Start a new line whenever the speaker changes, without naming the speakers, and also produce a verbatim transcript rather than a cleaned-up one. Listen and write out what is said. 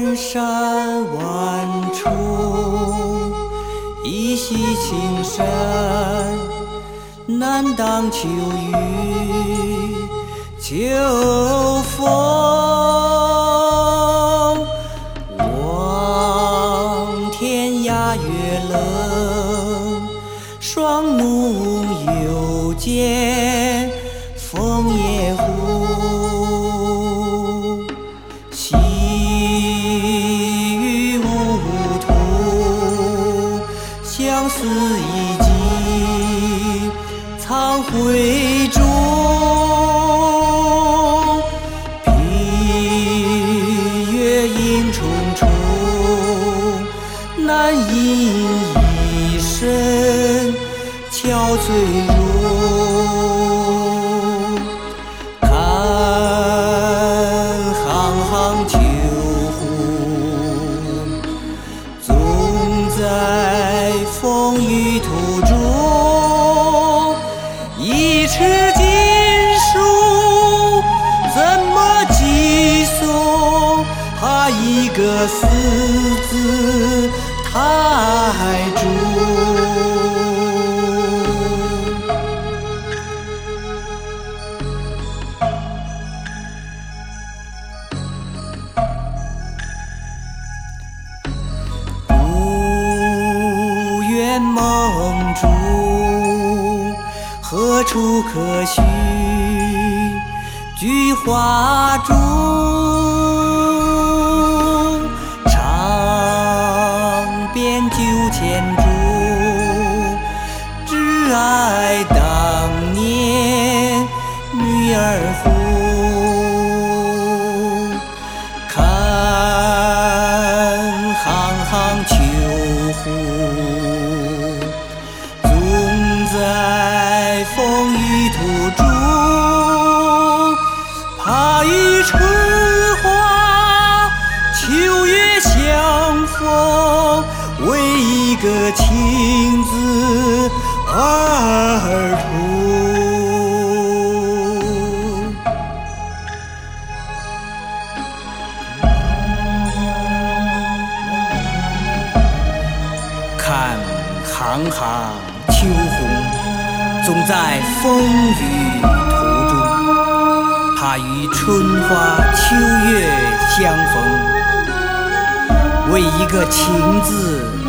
千山万处，一溪青山，难当秋雨秋风。望天涯月冷，双目又见枫叶红。细雨无途，相思已寄苍灰中。披月影重重，难隐一身憔悴容。看行行秋湖，纵在风雨途中。一尺金书怎么寄送？怕一个死字太重。不愿梦中，何处可寻菊花中？长鞭九千中，只爱当年女儿红。看行行秋湖，纵在风雨途中。怕与春花秋月相逢，为一个情字而痛。看行行秋红，纵在风雨途中。怕与春花秋月相逢，为一个情字